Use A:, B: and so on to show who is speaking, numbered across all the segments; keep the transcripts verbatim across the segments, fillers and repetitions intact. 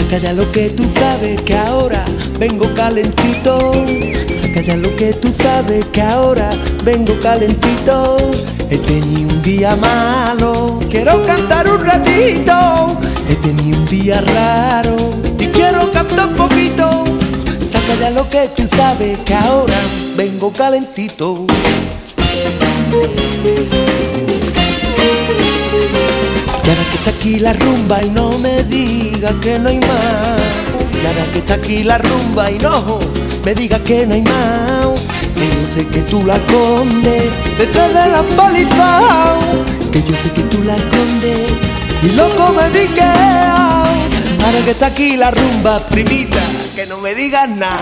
A: Saca ya lo que tú sabes que ahora vengo calentito. Saca ya lo que tú sabes que ahora vengo calentito. He tenido un día malo, quiero cantar un ratito. He tenido un día raro y quiero cantar un poquito. Saca ya lo que tú sabes que ahora vengo calentito. Y ahora que está aquí la rumba y no me diga que no hay más. Y ahora que está aquí la rumba y no me diga que no hay más. Que yo sé que tú la escondes detrás de la paliza. Que yo sé que tú la escondes y loco me dique. Ahora que está aquí la rumba, primita, que no me digas nada.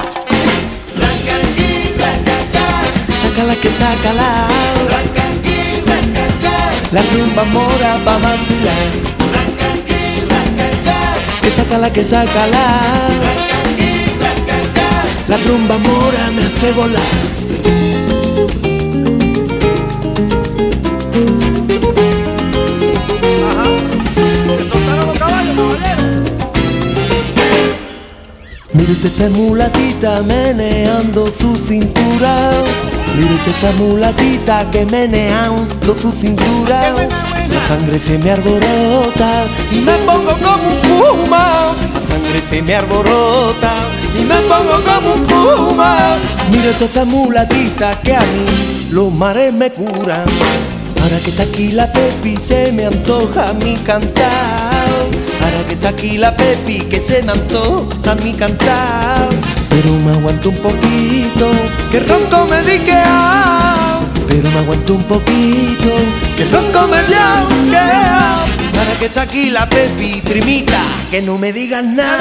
A: Sácala que sácala. La rumba mora pa' vacilar. Que sácala, que sácala. La rumba mora me hace volar.
B: Ajá. ¿Se soltaron los caballos, caballero?
A: Mire usted esa mulatita meneando su cintura. Mire usted esa mulatita que meneando su cintura. La sangre se me alborota y me pongo como un puma. La sangre se me alborota y me pongo como un puma. Mire usted esa mulatita que a mí los mares me curan. Ahora que está aquí la Pepi se me antoja mi cantar. Ahora que está aquí la Pepi que se me antoja mi cantar. Pero me aguanto un poquito, que ronco me diquea. Pero me aguanto un poquito, que ronco me viauquea. Ahora que está aquí la Pepi, primita, que no me digas nada.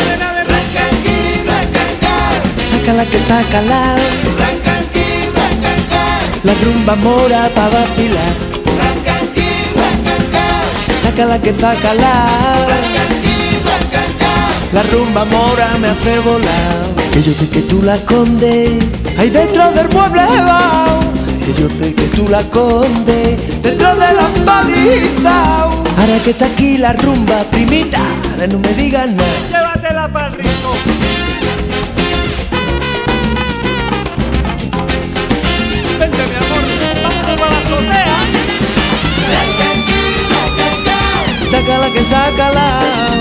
A: Sácala que sácala. La rumba mora pa' vacilar. Sácala que sácala. La rumba mora me hace volar. Que yo sé que tú la escondes ahí detrás del mueble va. Que yo sé que tú la escondes detrás de la paliza. Ahora que está aquí la rumba, primita, no me digas nada.
B: Llévatela pa'l rico. Vente, mi amor, vámonos para la azotea.
A: Sácala que sácala.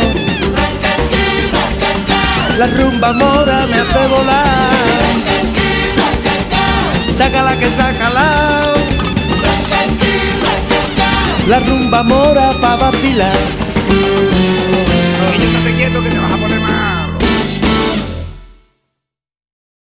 A: La rumba mora me hace volar. Sácala que sácala. La rumba mora pa' vacilar.
B: No, yo te quieto que te vas a poner más.